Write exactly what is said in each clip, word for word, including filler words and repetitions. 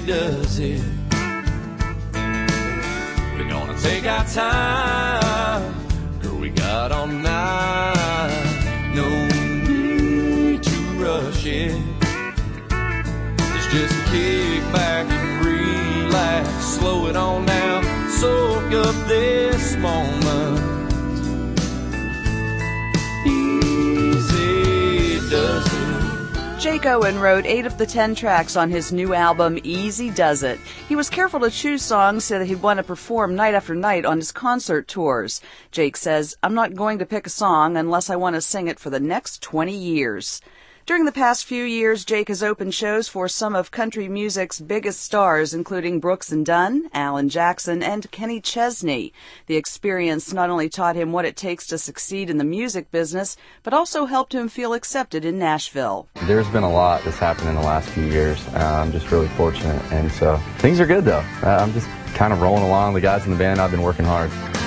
does it. We're gonna take our time, girl, we got all night. No need to rush it. Let's just kick back and relax, slow it on down, soak up this moment. Easy does it. Jake Owen wrote eight of the ten tracks on his new album, Easy Does It. He was careful to choose songs so that he'd want to perform night after night on his concert tours. Jake says, "I'm not going to pick a song unless I want to sing it for the next twenty years. During the past few years, Jake has opened shows for some of country music's biggest stars, including Brooks and Dunn, Alan Jackson, and Kenny Chesney. The experience not only taught him what it takes to succeed in the music business, but also helped him feel accepted in Nashville. There's been a lot that's happened in the last few years. Uh, I'm just really fortunate, and so things are good, though. Uh, I'm just kind of rolling along. The guys in the band, I've been working hard.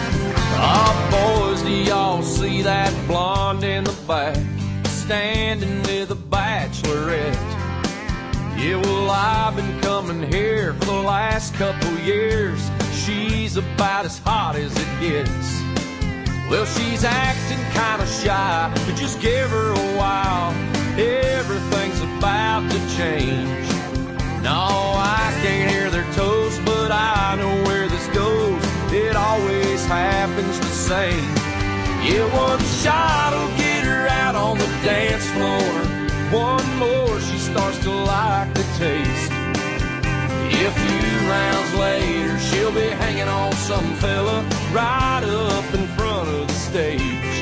Oh, boys, do y'all see that blonde in the back? Standing with a bachelorette. Yeah, well, I've been coming here for the last couple years. She's about as hot as it gets. Well, she's acting kind of shy, but just give her a while. Everything's about to change. No, I can't hear their toast, but I know where this goes. It always happens the same. Yeah, one shot will get her out on the dance floor. One more, she starts to like the taste. A few rounds later, she'll be hanging on some fella right up in front of the stage.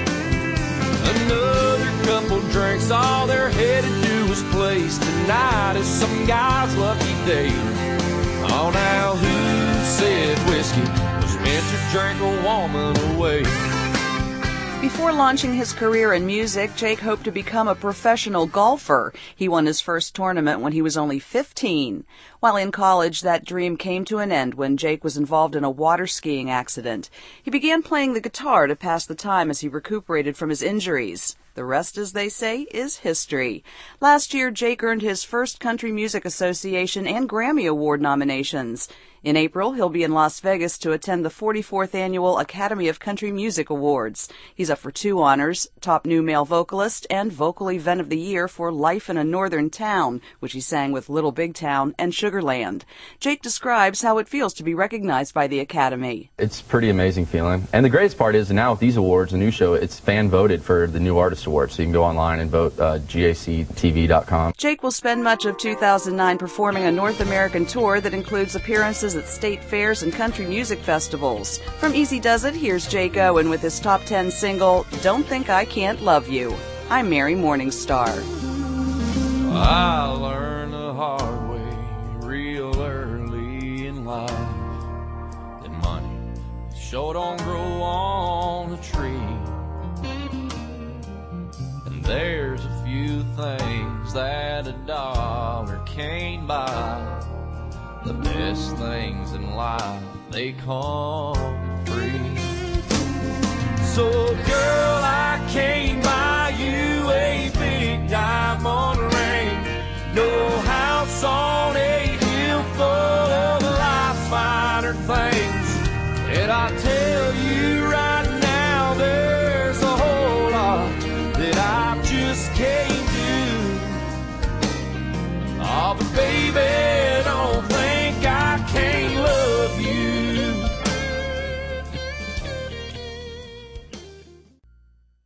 Another couple drinks, all they're headed to is place. Tonight is some guy's lucky day. Oh, now who said whiskey was meant to drink a woman away? Before launching his career in music, Jake hoped to become a professional golfer. He won his first tournament when he was only fifteen. While in college, that dream came to an end when Jake was involved in a water skiing accident. He began playing the guitar to pass the time as he recuperated from his injuries. The rest, as they say, is history. Last year, Jake earned his first Country Music Association and Grammy Award nominations. In April, he'll be in Las Vegas to attend the forty-fourth Annual Academy of Country Music Awards. He's up for two honors, Top New Male Vocalist and Vocal Event of the Year for Life in a Northern Town, which he sang with Little Big Town and Sugarland. Jake describes how it feels to be recognized by the Academy. It's a pretty amazing feeling. And the greatest part is now with these awards, the new show, it's fan-voted for the New Artist Award, so you can go online and vote uh, G A C T V dot com. Jake will spend much of two thousand nine performing a North American tour that includes appearances at state fairs and country music festivals. From Easy Does It, here's Jake Owen with his top ten single, Don't Think I Can't Love You. I'm Mary Morningstar. I learned the hard way real early in life that money sure don't grow on a tree. And there's a few things that a dollar can't buy. The best things in life, they come free. So girl, I can't buy you a big diamond ring, no house on a hill full of life's finer things. And I tell you right now, there's a whole lot that I just can't do. Oh, but baby,